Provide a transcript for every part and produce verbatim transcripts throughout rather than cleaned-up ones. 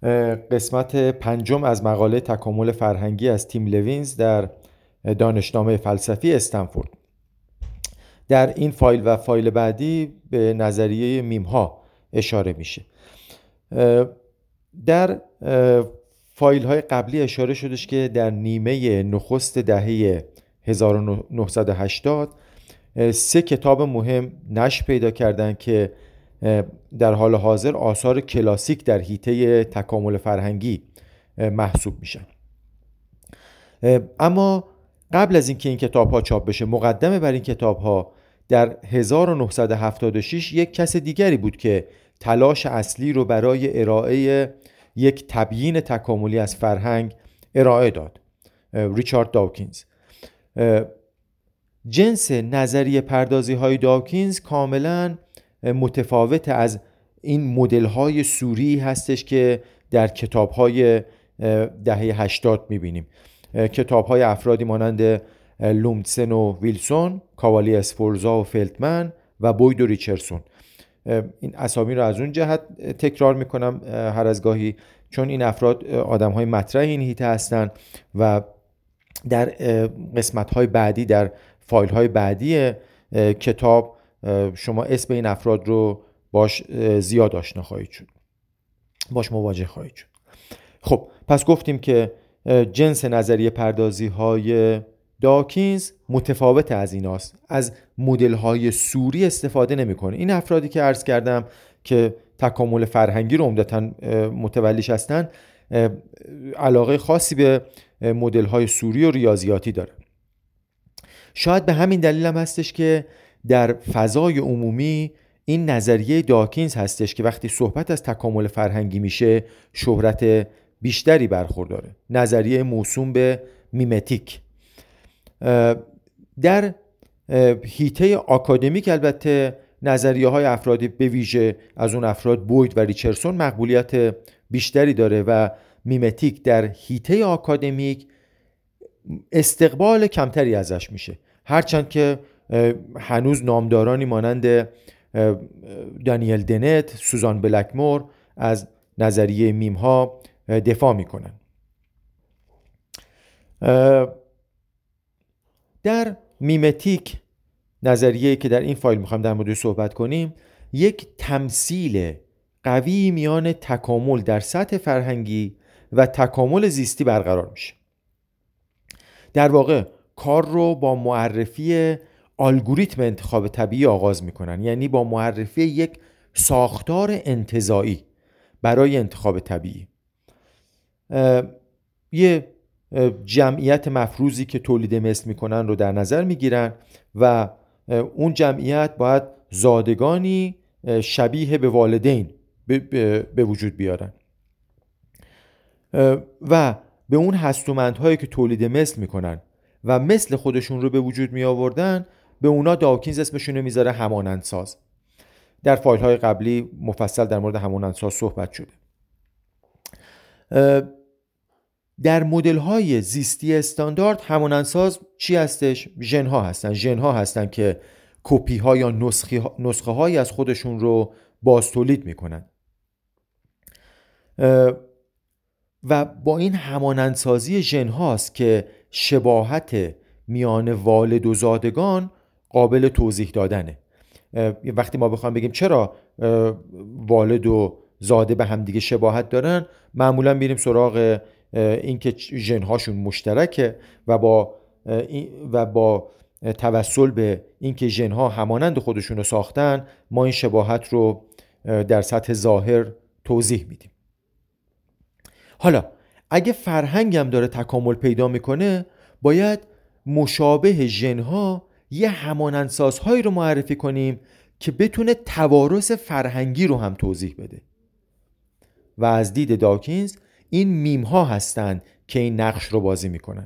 قسمت پنجم از مقاله تکامل فرهنگی از تیم لوینز در دانشنامه فلسفی استنفورد. در این فایل و فایل بعدی به نظریه میم ها اشاره میشه. در فایل های قبلی اشاره شدش که در نیمه نخست دهه هزار و نهصد و هشتاد سه کتاب مهم نشر پیدا کردند که در حال حاضر آثار کلاسیک در حیطه تکامل فرهنگی محسوب میشن. اما قبل از اینکه این کتاب ها چاپ بشه، مقدمه بر این کتاب ها در هزار و نهصد و هفتاد و شش یک کس دیگری بود که تلاش اصلی رو برای ارائه یک تبیین تکاملی از فرهنگ ارائه داد، ریچارد داوکینز. جنس نظریه پردازی های داوکینز کاملا متفاوت از این مدل های سوری هستش که در کتاب های دهه هشتاد میبینیم. کتاب های افرادی مانند لومتسن و ویلسون، کاوالی اسفورزا و فلتمن و بوید و ریچرسون. این اسامی رو از اون جهت تکرار میکنم هر از گاهی، چون این افراد آدم های مطرح این حیطه هستن و در قسمت های بعدی، در فایل های بعدی کتاب شما اسم این افراد رو باش زیاد آشنا خواهید شد، باش مواجه خواهید شد. خب پس گفتیم که جنس نظریه پردازی های داوکینز متفاوت از ایناست، از مدل های سوری استفاده نمیکنه. این افرادی که عرض کردم که تکامل فرهنگی رو عمدتاً متولیش هستن، علاقه خاصی به مدل های سوری و ریاضیاتی داره. شاید به همین دلیل هم هستش که در فضای عمومی این نظریه داوکینز هستش که وقتی صحبت از تکامل فرهنگی میشه شهرت بیشتری برخورداره. نظریه موسوم به میمتیک. در حیطه آکادمیک البته نظریه های افرادی، به ویژه از اون افراد بوید و ریچرسون، مقبولیت بیشتری داره و میمتیک در حیطه آکادمیک استقبال کمتری ازش میشه، هرچند که هنوز نامدارانی مانند دانیل دنت، سوزان بلکمور از نظریه میم ها دفاع میکنن. در میمتیک، نظریه‌ای که در این فایل میخوایم در موردش صحبت کنیم، یک تمثیل قوی میان تکامل در سطح فرهنگی و تکامل زیستی برقرار میشه. در واقع کار رو با معرفی الگوریتم انتخاب طبیعی آغاز میکنن، یعنی با معرفی یک ساختار انتزاعی برای انتخاب طبیعی. یه جمعیت مفروضی که تولید مثل میکنن رو در نظر میگیرن و اون جمعیت باید زادگانی شبیه به والدین به وجود بیارن و به اون هستومندهایی که تولید مثل میکنن و مثل خودشون رو به وجود می آوردن، به اونا داوکینز اسمشون رو میذاره همانندساز. در فایل های قبلی مفصل در مورد همانندساز صحبت شده. در مدل های زیستی استاندارد همانندساز چی هستش؟ ژن ها هستن. ژن ها هستن که کپی ها یا نسخه هایی از خودشون رو باز تولید میکنن و با این همانندسازی ژن هاست که شباهت میان والد و زادگان قابل توضیح دادنه. وقتی ما بخوایم بگیم چرا والد و زاده به هم دیگه شباهت دارن، معمولا میریم سراغ این که ژن هاشون مشترکه و با و با توسل به این که ژن ها همانند خودشون رو ساختن، ما این شباهت رو در سطح ظاهر توضیح میدیم. حالا اگه فرهنگ هم داره تکامل پیدا میکنه، باید مشابه ژن ها یه همانندسازهایی رو معرفی کنیم که بتونه توارث فرهنگی رو هم توضیح بده. و از دید داوکینز این میم ها هستن که این نقش رو بازی میکنن.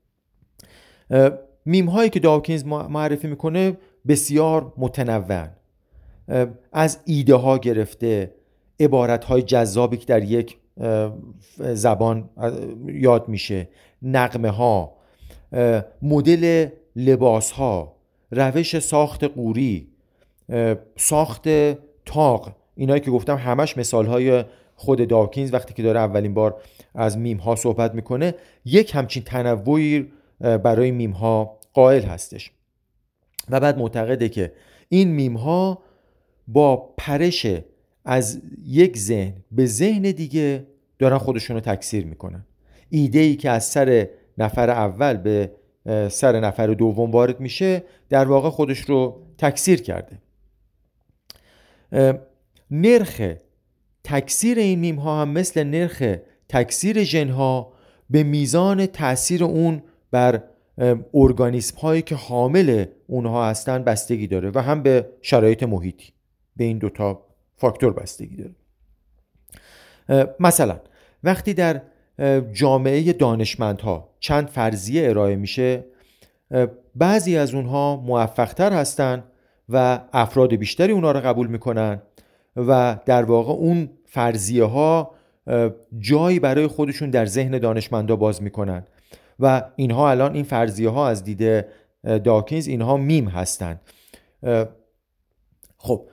میم هایی که داوکینز معرفی میکنه بسیار متنوعن، از ایده ها گرفته، عبارت های جذابی که در یک زبان یاد میشه، نغمه ها، مدل لباس ها، روش ساخت قوری، ساخت تاق، اینایی که گفتم همش مثال های خود داکینز وقتی که داره اولین بار از میم ها صحبت میکنه یک همچین تنوعی برای میم ها قائل هستش و بعد معتقده که این میم ها با پرش از یک ذهن به ذهن دیگه دارن خودشون رو تکثیر میکنن. ایده‌ای که از سر نفر اول به سر نفر دوم وارد میشه در واقع خودش رو تکثیر کرده. نرخ تکثیر این میم ها هم مثل نرخ تکثیر ژن ها به میزان تأثیر اون بر ارگانیسم هایی که حامل اونها هستن بستگی داره و هم به شرایط محیطی. به این دوتا فاکتور بستگی داره. مثلا وقتی در جامعه دانشمندها چند فرضیه ارائه میشه، بعضی از اونها موفق‌تر هستن و افراد بیشتری اونها رو قبول میکنن و در واقع اون فرضیه ها جایی برای خودشون در ذهن دانشمندا باز میکنن و اینها الان این فرضیه ها از دید داکینز اینها میم هستن. خب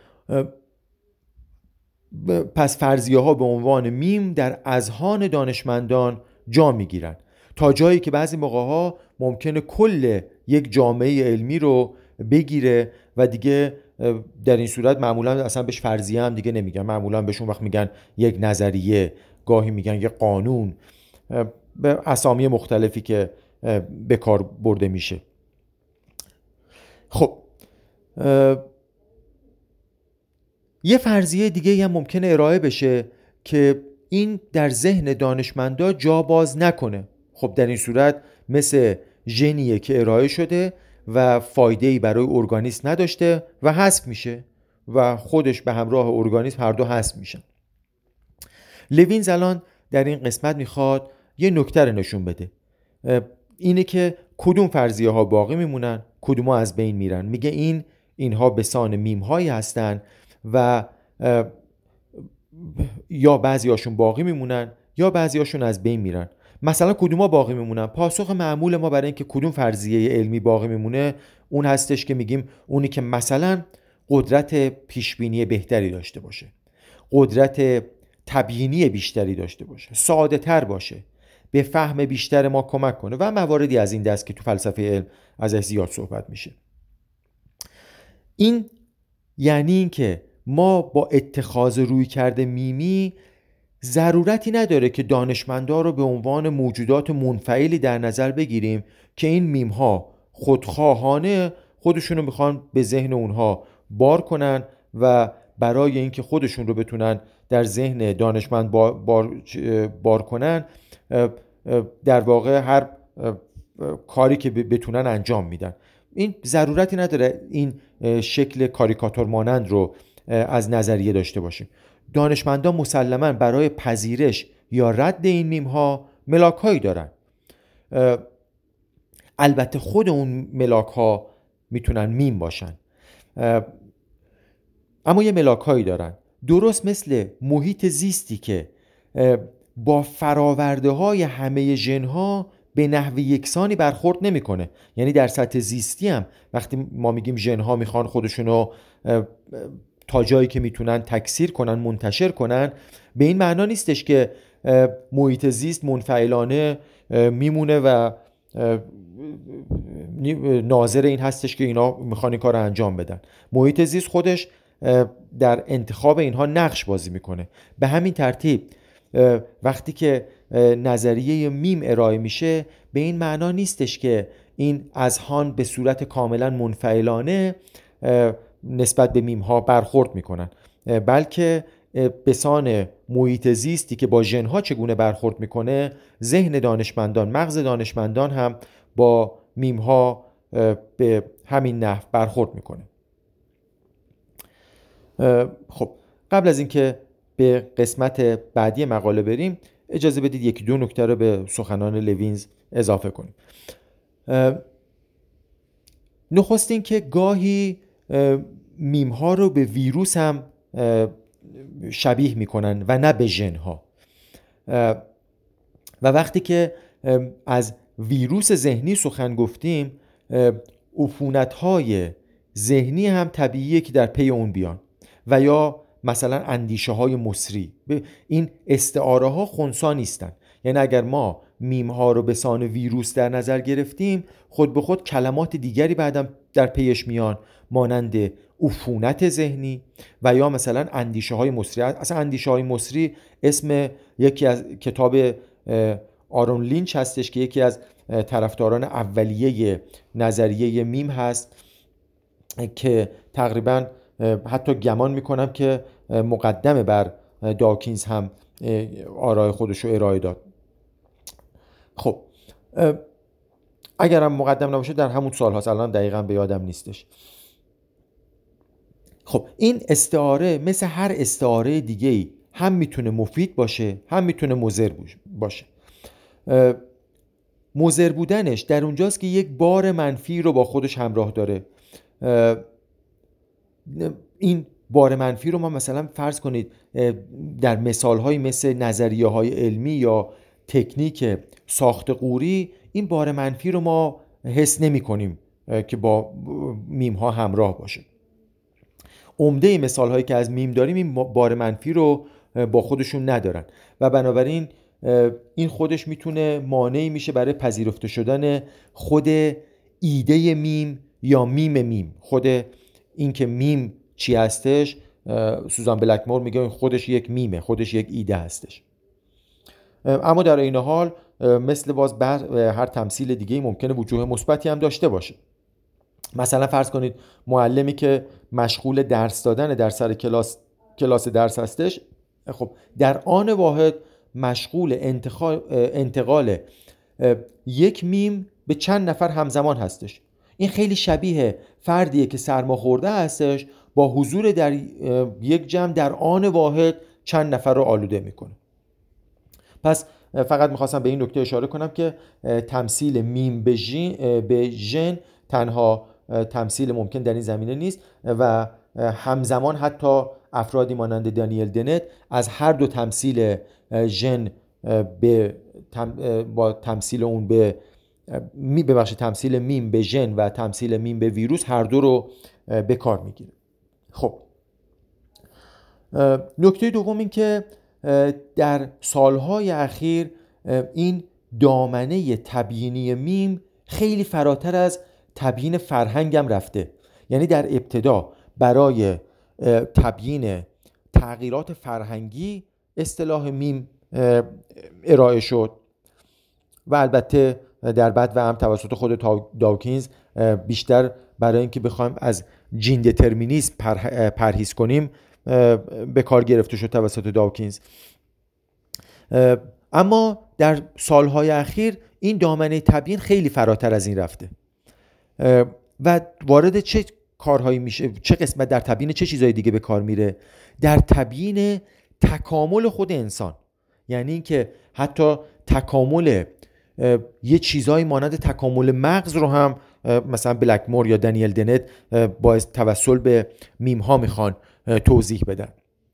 پس فرضیه ها به عنوان میم در اذهان دانشمندان جا میگیرن تا جایی که بعضی موقع ها ممکنه کل یک جامعه علمی رو بگیره و دیگه در این صورت معمولا اصلا بهش فرضیه هم دیگه نمیگن، معمولا بهشون وقت میگن یک نظریه، گاهی میگن یک قانون، به اسامی مختلفی که به کار برده میشه. خب یه فرضیه دیگه هم ممکنه ارائه بشه که این در ذهن دانشمندا جا باز نکنه. خب در این صورت مثل ژنیه که ارائه شده و فایده‌ای برای ارگانیسم نداشته و حذف میشه و خودش به همراه ارگانیسم هر دو حذف میشن. لوینز الان در این قسمت میخواد یه نکته رو نشون بده، اینه که کدوم فرضیه ها باقی میمونن، کدوم ها از بین میرن. میگه این اینها به سان میم هایی هستن و یا بعضی هاشون باقی میمونن یا بعضی هاشون از بین میرن. مثلا کدوم ها باقی میمونن؟ پاسخ معمول ما برای اینکه کدوم فرضیه علمی باقی میمونه اون هستش که میگیم اونی که مثلا قدرت پیشبینی بهتری داشته باشه، قدرت تبیینی بیشتری داشته باشه، ساده تر باشه، به فهم بیشتر ما کمک کنه و مواردی از این دست که تو فلسفه علم ازش زیاد صحبت میشه. این یعنی این که ما با اتخاذ رویکرد میمی ضرورتی نداره که دانشمندا رو به عنوان موجودات منفعلی در نظر بگیریم که این میم ها خودخواهانه خودشونو میخوان به ذهن اونها بار کنن و برای اینکه خودشون رو بتونن در ذهن دانشمند بار, بار, بار کنن در واقع هر کاری که بتونن انجام میدن. این ضرورتی نداره این شکل کاریکاتور مانند رو از نظریه داشته باشیم. دانشمندان مسلماً برای پذیرش یا رد این میم ها ملاک هایی دارن. البته خود اون ملاک ها میتونن میم باشن، اما یه ملاک هایی دارن، درست مثل محیط زیستی که با فراورده های همه ژن ها به نحو یکسانی برخورد نمیکنه. یعنی در سطح زیستی هم وقتی ما میگیم ژن ها میخوان خودشونو تا جایی که میتونن تکثیر کنن، منتشر کنن، به این معنا نیستش که محیط زیست منفعلانه میمونه و ناظر این هستش که اینا میخوان این کار رو انجام بدن. محیط زیست خودش در انتخاب اینها نقش بازی میکنه. به همین ترتیب وقتی که نظریه میم ارائه میشه به این معنا نیستش که این اذهان به صورت کاملا منفعلانه نسبت به میم ها برخورد میکنن، بلکه به سان محیط زیستی که با ژن ها چگونه برخورد میکنه ذهن دانشمندان، مغز دانشمندان هم با میم ها به همین نحو برخورد میکنه. خب قبل از اینکه به قسمت بعدی مقاله بریم اجازه بدید یکی دو نکته رو به سخنان لوینز اضافه کنیم. نخست این که گاهی میم ها رو به ویروس هم شبیه میکنن و نه به ژن ها، و وقتی که از ویروس ذهنی سخن گفتیم عفونت های ذهنی هم طبیعیه که در پی اون بیان و یا مثلا اندیشه های مصری. این استعاره ها خنثی نیستن، یعنی اگر ما میم ها رو به سان ویروس در نظر گرفتیم، خود به خود کلمات دیگری بعدم در پیش میان، مانند عفونت ذهنی و یا مثلا اندیشه های مصری. اصلا اندیشه های مصری اسم یکی از کتاب آرون لینچ هستش که یکی از طرفداران اولیه نظریه میم هست، که تقریبا حتی گمان میکنم که مقدمه بر داکینز هم آرای خودش رو ارائه داد. خب اگرم مقدم نباشه در همون سال هاست، الان دقیقا به یادم نیستش. خب این استعاره مثل هر استعاره دیگه‌ای هم میتونه مفید باشه هم میتونه مضر باشه. مضر بودنش در اونجاست که یک بار منفی رو با خودش همراه داره. این بار منفی رو ما مثلا فرض کنید در مثال‌های مثل نظریه‌های علمی یا تکنیک ساخت قوری، این بار منفی رو ما حس نمی‌کنیم که با میم ها همراه باشه. عمده مثال هایی که از میم داریم این بار منفی رو با خودشون ندارن و بنابراین این خودش میتونه مانعی میشه برای پذیرفته شدن خود ایده میم یا میم میم. خود این که میم چی هستش، سوزان بلکمور میگه خودش یک میمه، خودش یک ایده هستش. اما در این حال مثل باز بر هر تمثیل دیگه‌ای ممکنه وجوه مثبتی هم داشته باشه. مثلا فرض کنید معلمی که مشغول درس دادن در سر کلاس کلاس درس هستش، خب در آن واحد مشغول انتقال یک میم به چند نفر همزمان هستش. این خیلی شبیه فردیه که سرماخورده هستش، با حضور در یک جمع در آن واحد چند نفر رو آلوده میکنه. پس فقط میخواستم به این نکته اشاره کنم که تمثیل میم به ژن به ژن تنها تمثیل ممکن در این زمینه نیست و همزمان حتی افرادی مانند دانیل دنت از هر دو تمثیل ژن به با تمثیل اون به می ببخشید تمثیل میم به ژن و تمثیل میم به ویروس هر دو رو به کار میگیره. خب نکته دوم این که در سالهای اخیر این دامنه تبیینی میم خیلی فراتر از تبیین فرهنگ هم رفته. یعنی در ابتدا برای تبیین تغییرات فرهنگی اصطلاح میم ارائه شد و البته در بعد و هم توسط خود داکینز بیشتر برای اینکه بخوایم از جین دترمینیسم پرهیز کنیم به کار گرفته شد توسط داکینز. اما در سالهای اخیر این دامنه تبیین خیلی فراتر از این رفته و وارد چه کارهایی میشه، چه قسمت در تبیین چه چیزهای دیگه به کار میره؟ در تبیین تکامل خود انسان. یعنی اینکه حتی تکامل یه چیزایی مانند تکامل مغز رو هم مثلا بلکمور یا دانیل دنت با توسل به میم ها میخوان توضیح بدن.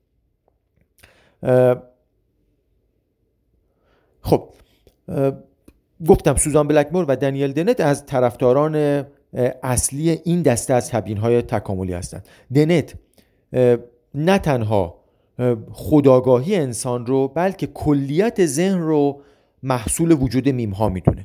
خب گفتم سوزان بلکمور و دانیل دنت از طرفداران اصلی این دسته از تبیین‌های تکاملی هستند. دنت نه تنها خودآگاهی انسان رو بلکه کلیت ذهن رو محصول وجود میم ها میدونه.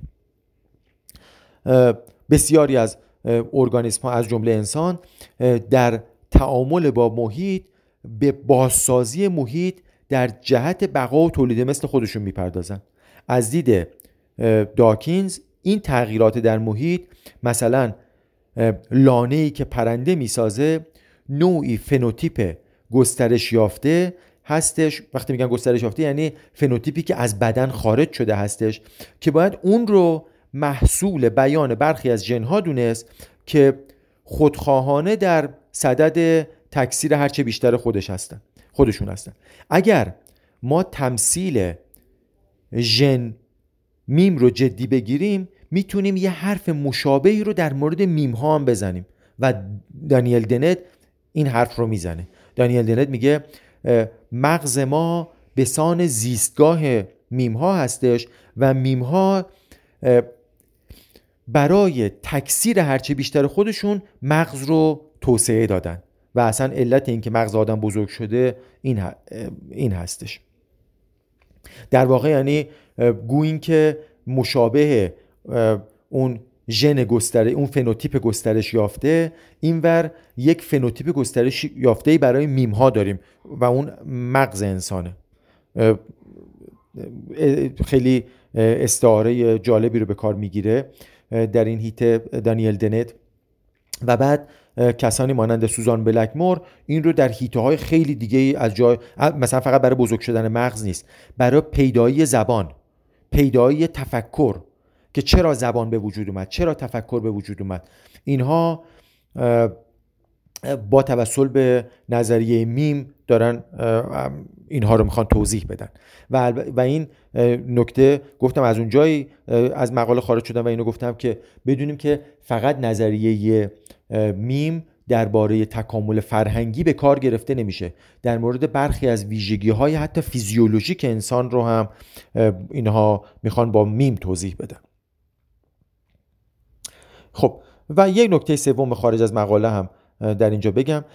بسیاری از ارگانیسم ها از جمله انسان در تعامل با محیط به بازسازی محیط در جهت بقا و تولید مثل خودشون میپردازن. از دید داکینز این تغییرات در محیط، مثلا لانه‌ای که پرنده میسازه نوعی فنوتیپ گسترش یافته هستش. وقتی میگن گسترش یافته یعنی فنوتیپی که از بدن خارج شده هستش که باید اون رو محصول بیان برخی از ژن‌ها دونست که خودخواهانه در صدد تکثیر هرچه بیشتر خودش هستن خودشون هستن. اگر ما تمثیل ژن میم رو جدی بگیریم میتونیم یه حرف مشابهی رو در مورد میم ها هم بزنیم و دانیل دنت این حرف رو میزنه. دانیل دنت میگه مغز ما به سان زیستگاه میم ها هستش و میم ها برای تکثیر هرچه بیشتر خودشون مغز رو توسعه دادن و اصلا علت این که مغز آدم بزرگ شده این, این هستش. در واقع یعنی گوییم که مشابه اون ژن گستره اون فنوتیپ گسترش یافته، اینور یک فنوتیپ گسترش یافته برای میم ها داریم و اون مغز انسانه. خیلی استعاره جالبی رو به کار میگیره در این هیته دانیل دنت. و بعد کسانی مانند سوزان بلکمور این رو در هیته های خیلی دیگه از جای، مثلا فقط برای بزرگ شدن مغز نیست، برای پیدایی زبان، پیدایی تفکر، که چرا زبان به وجود اومد، چرا تفکر به وجود اومد، اینها با توسل به نظریه میم دارن اینها رو میخوان توضیح بدن. و و این نکته گفتم از اونجایی از مقاله خارج شدم و اینو گفتم که بدونیم که فقط نظریه میم درباره تکامل فرهنگی به کار گرفته نمیشه، در مورد برخی از ویژگی‌های حتی فیزیولوژیک انسان رو هم اینها میخوان با میم توضیح بدن. خب و یک نکته سوم خارج از مقاله هم در اینجا بگم،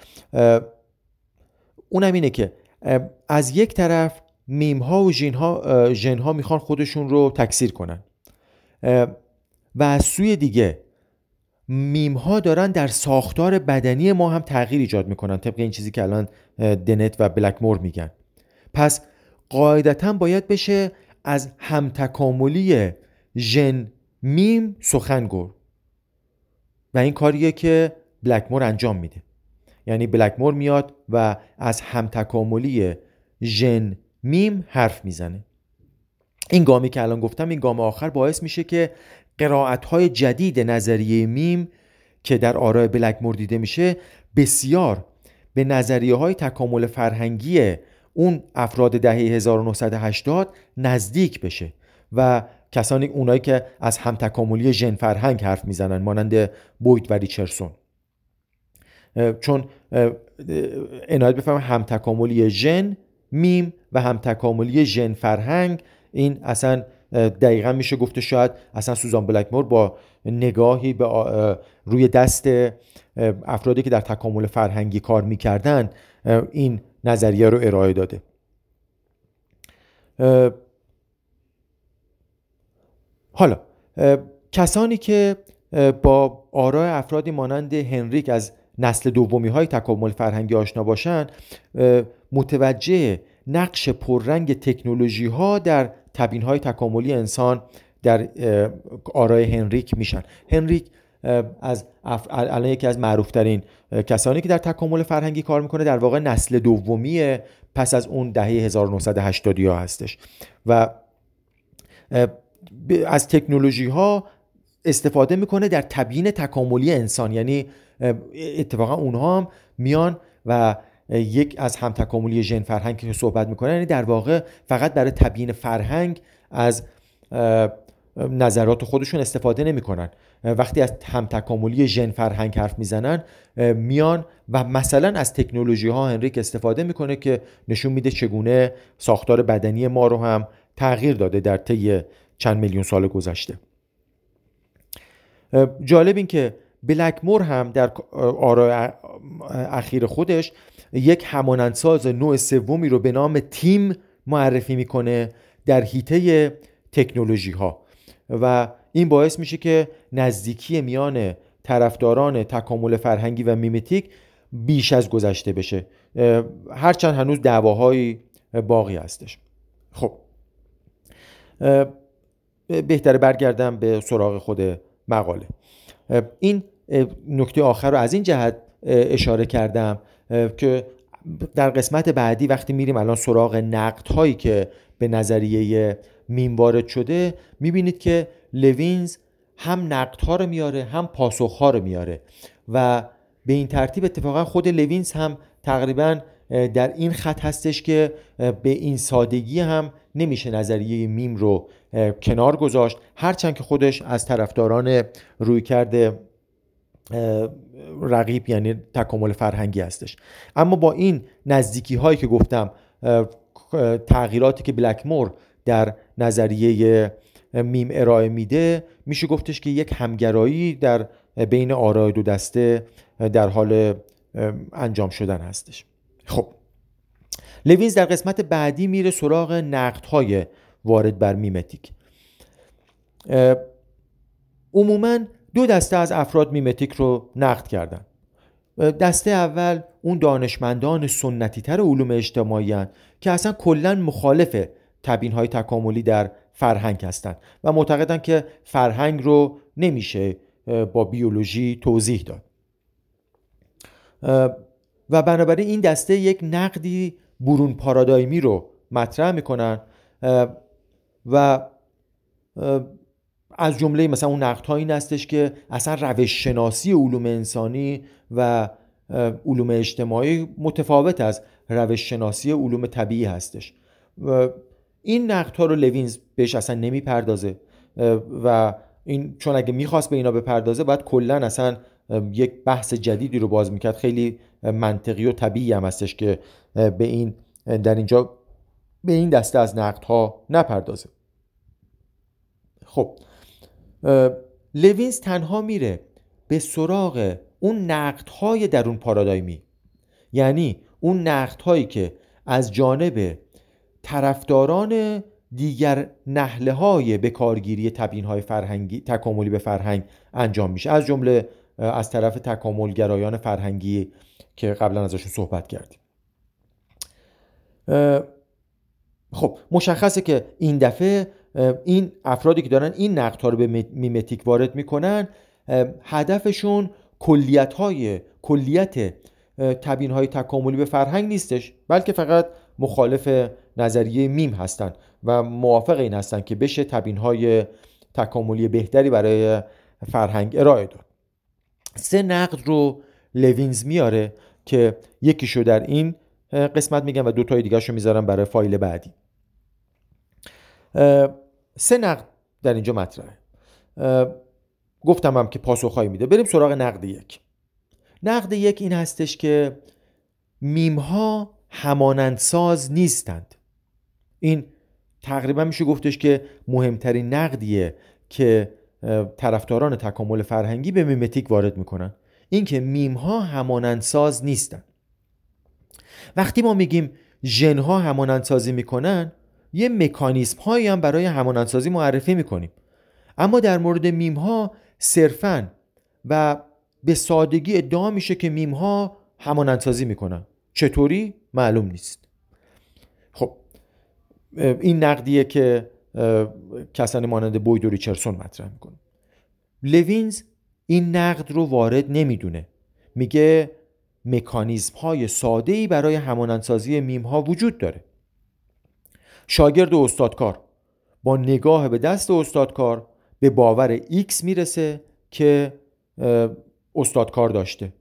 اونم اینه که از یک طرف میم ها و ژن ها ژن ها میخوان خودشون رو تکثیر کنن و از سوی دیگه میم ها دارن در ساختار بدنی ما هم تغییر ایجاد میکنن، طبق این چیزی که الان دنت و بلکمور میگن. پس قاعدتاً باید بشه از همتکاملی ژن میم سخن گفت و این کاریه که بلکمور انجام میده. یعنی بلکمور میاد و از همتکاملی ژن میم حرف میزنه. این گامی که الان گفتم، این گام آخر باعث میشه که قرائت‌های جدید نظریه میم که در آراء بلکمور دیده میشه بسیار به نظریه‌های تکامل فرهنگی اون افراد دهه هزار و نهصد و هشتاد نزدیک بشه و کسانی اونایی که از همتکاملی ژن فرهنگ حرف میزنن مانند بوید و ریچردسون، چون عنایت بفهمم همتکاملی ژن میم و همتکاملی ژن فرهنگ این اصلا دقیقا میشه گفته شاید اصلا سوزان بلکمور با نگاهی به روی دست افرادی که در تکامل فرهنگی کار میکردن این نظریه رو ارائه داده. حالا کسانی که با آراء افرادی مانند هنریک از نسل دومی های تکامل فرهنگی آشنا باشن، متوجه نقش پررنگ تکنولوژی ها در تبیین های تکاملی انسان در آراء هنریک میشن. هنریک از الان یکی از معروف ترین کسانی که در تکامل فرهنگی کار میکنه، در واقع نسل دومی پس از اون دهه هزار و نهصد و هشتاد ها هستش و از تکنولوژی ها استفاده میکنه در تبیین تکاملی انسان. یعنی اتفاقا اونها هم میان و یک از هم تکاملی ژن فرهنگ که صحبت میکنن، یعنی در واقع فقط برای تبیین فرهنگ از نظرات خودشون استفاده نمیکنن. وقتی از هم تکاملی ژن فرهنگ حرف میزنن میان و مثلا از تکنولوژی ها هنریک استفاده میکنه که نشون میده چگونه ساختار بدنی ما رو هم تغییر داده در طی چند میلیون سال گذشته. جالب این که بلکمور هم در آراء اخیر خودش یک همانندساز نوع سومی رو به نام تیم معرفی میکنه در حیطه تکنولوژی ها و این باعث میشه که نزدیکی میان طرفداران تکامل فرهنگی و میمتیک بیش از گذشته بشه، هرچند هنوز دعواهای باقی هستش. خب بهتره برگردم به سراغ خود مقاله. این نکته آخر رو از این جهت اشاره کردم که در قسمت بعدی وقتی میریم الان سراغ نقدهایی که به نظریه میم وارد شده، میبینید که لوینز هم نقدها رو میاره هم پاسخها رو میاره و به این ترتیب اتفاقا خود لوینز هم تقریبا در این خط هستش که به این سادگی هم نمیشه نظریه میم رو کنار گذاشت، هرچند که خودش از طرفداران رویکرد رقیب یعنی تکامل فرهنگی هستش. اما با این نزدیکی هایی که گفتم، تغییراتی که بلکمور در نظریه میم ارائه میده، میشه گفتش که یک همگرایی در بین آراء دو دسته در حال انجام شدن هستش. خب لوینز در قسمت بعدی میره سراغ نقدهای وارد بر میمتیک. عموماً دو دسته از افراد میمتیک رو نقد کردن. دسته اول اون دانشمندان سنتی تر علوم اجتماعی هستند که اصلا کلاً مخالف تبیین‌های تکاملی در فرهنگ هستند و معتقدن که فرهنگ رو نمیشه با بیولوژی توضیح داد و بنابراین این دسته یک نقدی برون پارادایمی رو مطرح میکنن و از جمله مثلا اون نقدها این هستش که اصلا روش شناسی علوم انسانی و علوم اجتماعی متفاوت از روش شناسی علوم طبیعی هستش. این نقدها رو لوینز بهش اصلا نمیپردازه و این چون اگه میخواست به اینا بپردازه باید کلا اصلا یک بحث جدیدی رو باز میکرد. خیلی منطقی و طبیعی هم هستش که به این در اینجا به این دسته از نقدها نپردازه. خب لوینز تنها میره به سراغ اون نقدهای درون پارادایمی، یعنی اون نقدهایی که از جانب طرفداران دیگر نحله‌های به کارگیری تبیین‌های فرهنگی تکاملی به فرهنگ انجام میشه، از جمله از طرف تکاملگرایان فرهنگی که قبلا ازشون صحبت کردیم. خب مشخصه که این دفعه این افرادی که دارن این نقدها رو به میمتیک وارد میکنن هدفشون کلیت‌های کلیت تبیین‌های تکاملی به فرهنگ نیستش، بلکه فقط مخالف نظریه میم هستن و موافق این هستن که بشه تبیین‌های تکاملی بهتری برای فرهنگ ارائه داد. سه نقد رو لوینز میاره که یکیشو در این قسمت میگم و دو تای دیگه شو میذارم برای فایل بعدی. سه نقد در اینجا مطرحه. گفتم هم که پاسخهایی میده. بریم سراغ نقد یک. نقد یک این هستش که میم‌ها همانندساز نیستند. این تقریبا میشه گفتش که مهمترین نقدیه که طرفداران تکامل فرهنگی به میمتیک وارد میکنن، این که میم‌ها همانندساز نیستند. وقتی ما میگیم ژن‌ها همانندسازی میکنن، یه مکانیزم هایی هم برای همانندسازی معرفی میکنیم، اما در مورد میم‌ها صرفاً و به سادگی ادعا میشه که میم‌ها همانندسازی میکنن. چطوری؟ معلوم نیست. خب این نقدیه که کسانی مانند بوید و ریچاردسون مطرح میکنه. لوینز این نقد رو وارد نمیدونه، میگه مکانیزم های ساده‌ای برای همانندسازی میم‌ها وجود داره. شاگرد و استادکار با نگاه به دست استادکار به باور X میرسه که استادکار داشته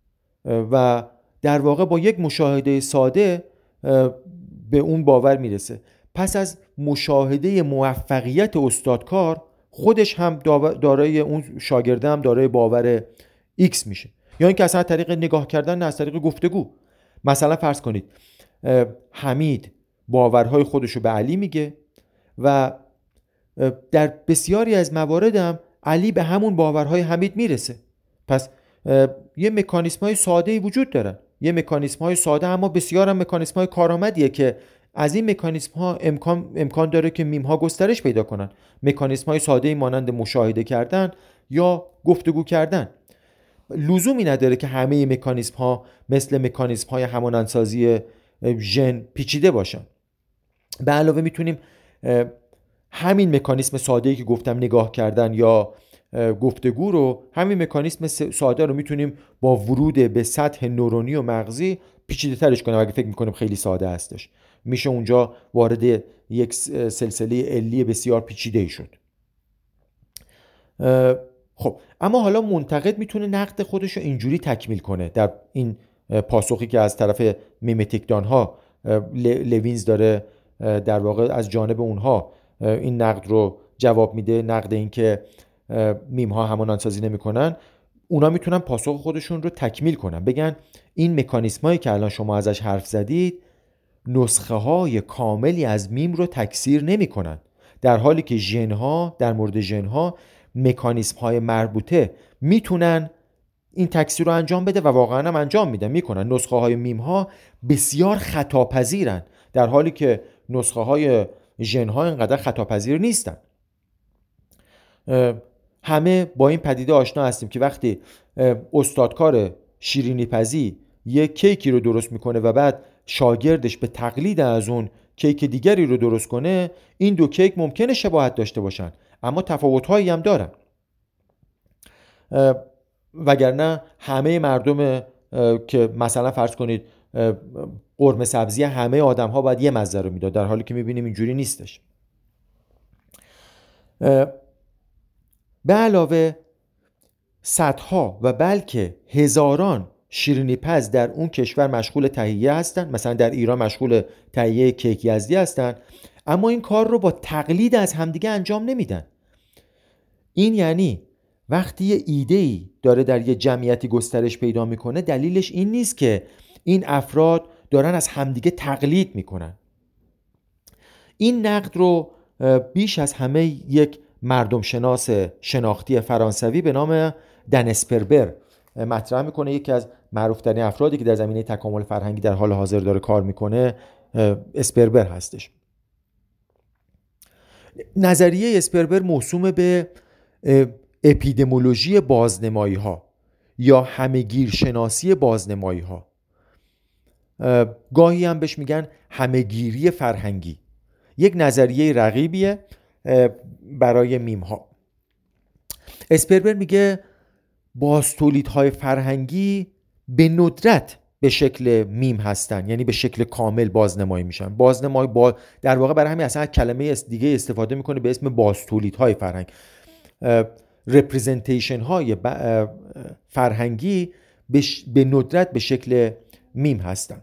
و در واقع با یک مشاهده ساده به اون باور میرسه. پس از مشاهده موفقیت استادکار خودش هم دارای اون شاگرده هم دارای باور X میشه، یا اینکه اصلا طریق نگاه کردن نه از طریق گفتگو. مثلا فرض کنید حمید باورهای خودشو به علی میگه و در بسیاری از موارد هم علی به همون باورهای حمید میرسه. پس یه مکانیزم‌های ساده‌ای وجود دارن، یه مکانیزم‌های ساده اما بسیار هم مکانیزم‌های کارآمدیه که از این مکانیزم‌ها امکان امکان داره که میم‌ها گسترش پیدا کنن. مکانیزم‌های ساده‌ای مانند مشاهده کردن یا گفتگو کردن. لزومی نداره که همه مکانیزم‌ها مثل مکانیزم‌های همانندسازی ژن پیچیده باشن. به علاوه میتونیم همین مکانیزم ساده‌ای که گفتم نگاه کردن یا گفتگو رو، همین مکانیزم ساده رو میتونیم با ورود به سطح نورونی و مغزی پیچیده ترش کنیم. اگه فکر میکنیم خیلی ساده هستش، میشه اونجا وارد یک سلسله علی بسیار پیچیده‌ای شد. خب اما حالا منتقد میتونه نقد خودش رو اینجوری تکمیل کنه. در این پاسخی که از طرف میمتیکدان ها لوینز داره در واقع از جانب اونها این نقد رو جواب میده، نقد این که میم ها همانندسازی نمیکنن، اونا میتونن پاسخ خودشون رو تکمیل کنن، بگن این مکانیزم هایی که الان شما ازش حرف زدید نسخه های کاملی از میم رو تکثیر نمیکنن، در حالی که ژن ها در مورد ژن ها مکانیزم های مربوطه میتونن این تکثیر رو انجام بده و واقعا هم انجام میدن، میکنن. نسخه های میم ها بسیار خطاپذیرن، در حالی که نسخه های ژن ها اینقدر خطاپذیر نیستن. همه با این پدیده آشنا هستیم که وقتی استادکار شیرینی پزی یک کیکی رو درست میکنه و بعد شاگردش به تقلید از اون کیک دیگری رو درست کنه، این دو کیک ممکنه شباهت داشته باشن اما تفاوت‌هایی هم دارن. وگرنه همه مردم که مثلا فرض کنید قرمه سبزی همه آدم ها باید یه مزه رو میداد، در حالی که میبینیم اینجوری نیستش. به علاوه صدها و بلکه هزاران شیرینی پز در اون کشور مشغول تهیه هستن، مثلا در ایران مشغول تهیه کیک یزدی هستن، اما این کار رو با تقلید از همدیگه انجام نمیدن. این یعنی وقتی یه ایده‌ای داره در یه جمعیتی گسترش پیدا میکنه، دلیلش این نیست که این افراد دارن از همدیگه تقلید میکنن. این نقد رو بیش از همه یک مردم شناس شناختی فرانسوی به نام دن اسپربر مطرح میکنه. یکی از معروف‌ترین افرادی که در زمینه تکامل فرهنگی در حال حاضر داره کار میکنه اسپربر هستش. نظریه اسپربر موسوم به اپیدمیولوژی بازنمایی ها یا همهگیر شناسی بازنمایی ها. گاهی هم بهش میگن همهگیری فرهنگی. یک نظریه رقیبیه برای میم ها. اسپربر میگه بازتولیدهای فرهنگی به ندرت به شکل میم هستن، یعنی به شکل کامل بازنمایی میشن. بازنمایی با در واقع برای همین اصلا کلمه دیگه استفاده میکنه به اسم بازتولیدهای فرهنگ. رپرزنتیشن های فرهنگی به ندرت به شکل میم هستن.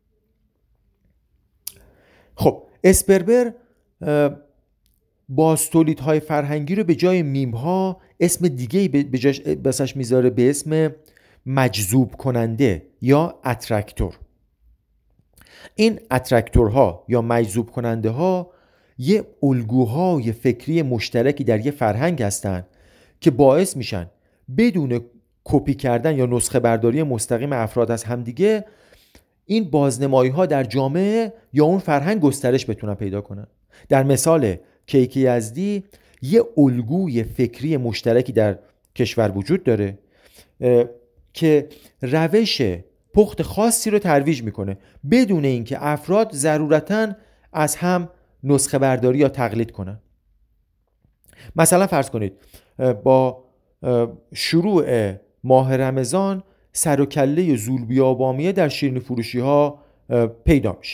خب اسپربر بازتولیدهای فرهنگی رو به جای میم ها اسم دیگه‌ای به جاش بسش میذاره به اسم مجذوب کننده یا اترکتور. این اترکتورها یا مجذوب کننده ها یه الگوهای فکری مشترکی در یه فرهنگ هستن که باعث میشن بدون کپی کردن یا نسخه برداری مستقیم افراد از همدیگه این بازنمایی ها در جامعه یا اون فرهنگ گسترش بتونن پیدا کنن. در مثال کیک یزدی یه الگوی فکری مشترکی در کشور وجود داره که روش پخت خاصی رو ترویج میکنه بدون اینکه افراد ضرورتاً از هم نسخه برداری یا تقلید کنن. مثلا فرض کنید با شروع ماه رمضان سر و کله زولبیابامیه در شیرینی فروشی ها پیدا میشه،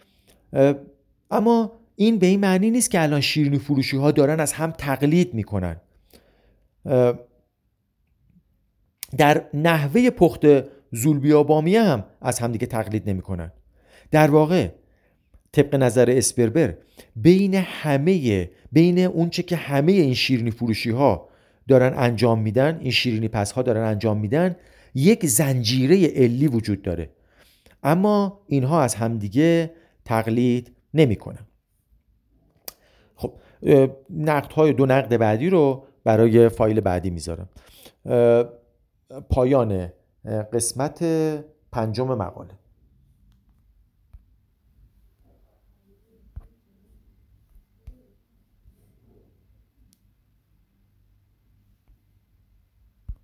اما این به این معنی نیست که الان شیرینی فروشی ها دارن از هم تقلید میکنن. در نحوه پخت زولبیابامیه هم از هم دیگه تقلید نمیکنن. در واقع طبق نظر اسپربر بین همه بین اونچه که همه این شیرینی فروشی ها دارن انجام میدن، این شیرینی پز ها دارن انجام میدن، یک زنجیره علی وجود داره، اما اینها از همدیگه تقلید نمیکنن. خب نقد های دو نقد بعدی رو برای فایل بعدی میذارم. پایان قسمت پنجم مقاله.